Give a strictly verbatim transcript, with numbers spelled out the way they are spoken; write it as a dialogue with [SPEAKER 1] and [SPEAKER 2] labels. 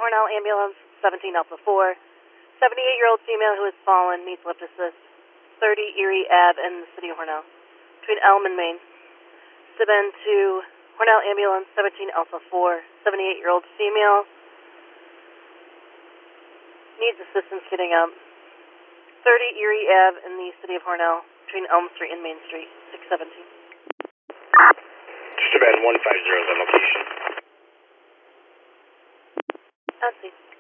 [SPEAKER 1] Hornell Ambulance, seventeen Alpha four. seventy-eight-year-old female who has fallen, needs lift assist. thirty Erie Ave in the city of Hornell, between Elm and Main. Subin to Hornell Ambulance, seventeen Alpha four. seventy-eight-year-old female needs assistance getting up. thirty Erie Ave in the city of Hornell, between Elm Street and Main Street, six seventeen.
[SPEAKER 2] Subin one five zero is on location.
[SPEAKER 1] That's it.